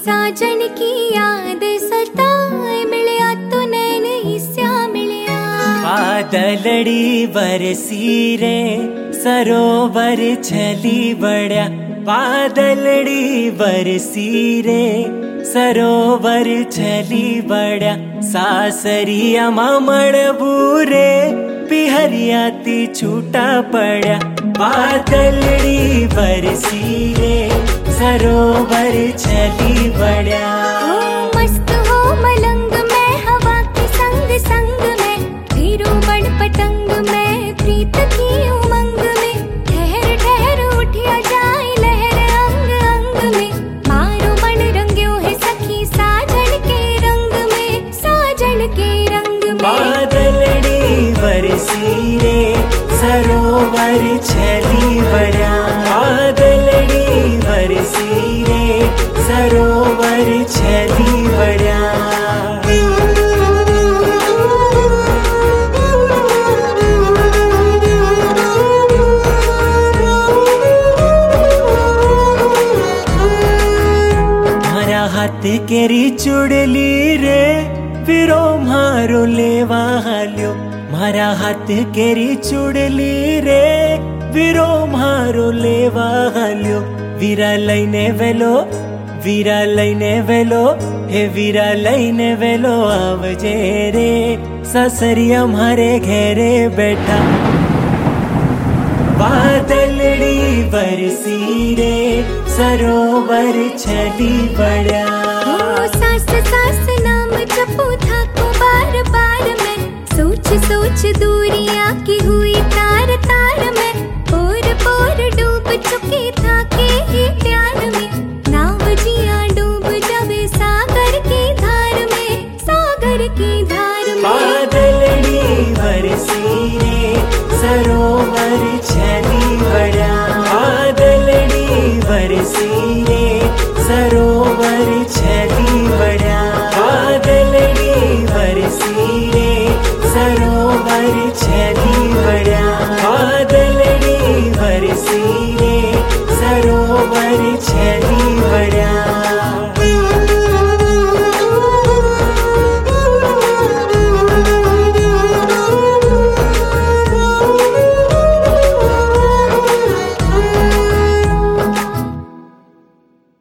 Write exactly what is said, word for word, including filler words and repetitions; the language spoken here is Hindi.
साजन की याद सताए, मिलया तो नैन हिस्सा मिलया। बादलड़ी बरसी रे सरोवर छली बड़ा, बादलड़ी बरसी रे सरोवर छली बड़ा। सासरिया मामड़ बूरे पिहरियाती छूटा पड़ा। बादलड़ी बरसी रे सरोवर छली बड़ा। मस्त हो मलंग में हवा के संग संग में, धीरू बड़ पतंग में प्रीत की उमंग में। ठहर ठहर उठिया जाए लहर अंग अंग में, मारो मन रंग्यो है सखी साजन के रंग में, साजन के रंग में। बादलड़ी बरसी रे सरोवर छली बड़ा, बादलड़ी बरसी रे सरोवर छली बड़ा। मारा हाथ केरी चुड़ली रे फिरो मारो लेवा हाल्यो। मारा हाथ केरी चुड़ली रे वीरो मारो लेवा हाल्यो। वीरा लईने वेलो वीरा लईने वेलो हे वीरा लईने वेलो आवजे रे। ससरिया म्हारे घेरे बैठा। बादलड़ी बरसी रे सरोवर छली बड़ा।